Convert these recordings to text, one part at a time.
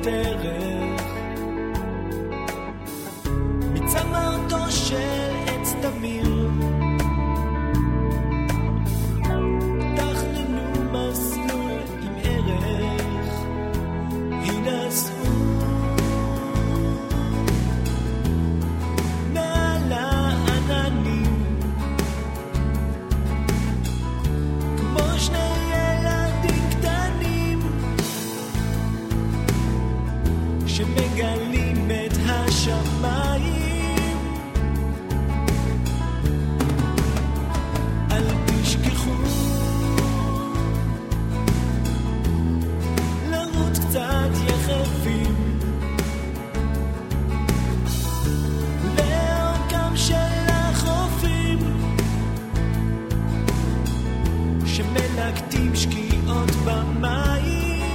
דרך מצמרתו של עץ תמיר תכננו מסלול עם ערך הינשאו מעל העננים כמו שני ילדים קטנים שמגלים את השמיים. אל תשכחו לרוץ קצת יחפים לאורכם של החופים שמלקטים שקיעות במים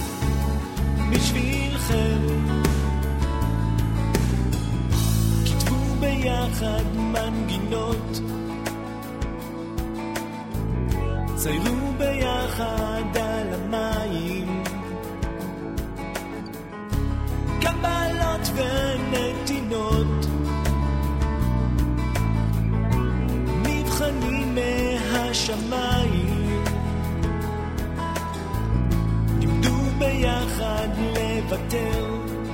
בשבילכם. כתבו ביחד מנגינות, ציירו ביחד על המים, קבלות ונתינות, מבחנים מהשמיים, לימדו ביחד לוותר,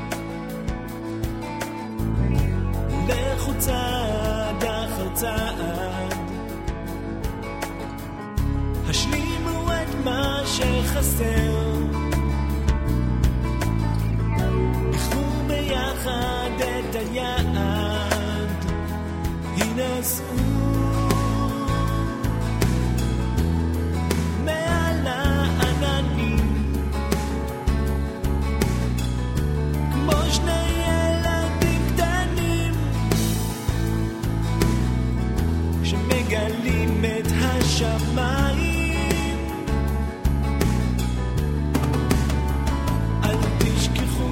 לכו צעד אחר צעד, השלימו את מה שחסר, בחרו ביחד את היעד, הינשאו מעל העננים כמו שני ילדים קטנים שמגלים את השמיים. אל תשכחו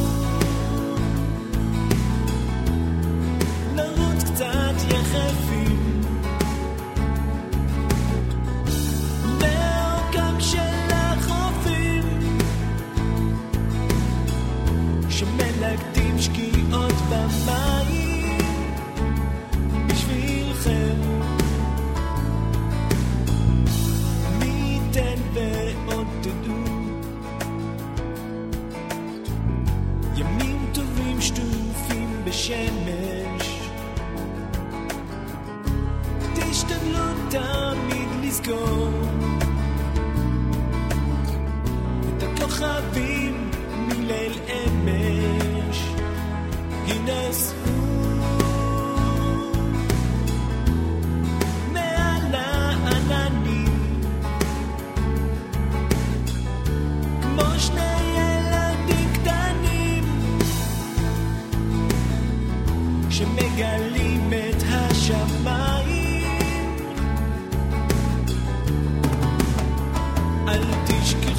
לרוץ קצת יחפים לאורכם של החופים שמלקטים שקיעות במים בשבילכם. מי ייתן ועוד תדעו ימים טובים שטופים בשמש, תשתדלו תמיד לזכור את הכוכבים מליל אמש, הינשאו מעל העננים כמו שני ילדים קטנים שמגלים את השמיים. אל תשכחו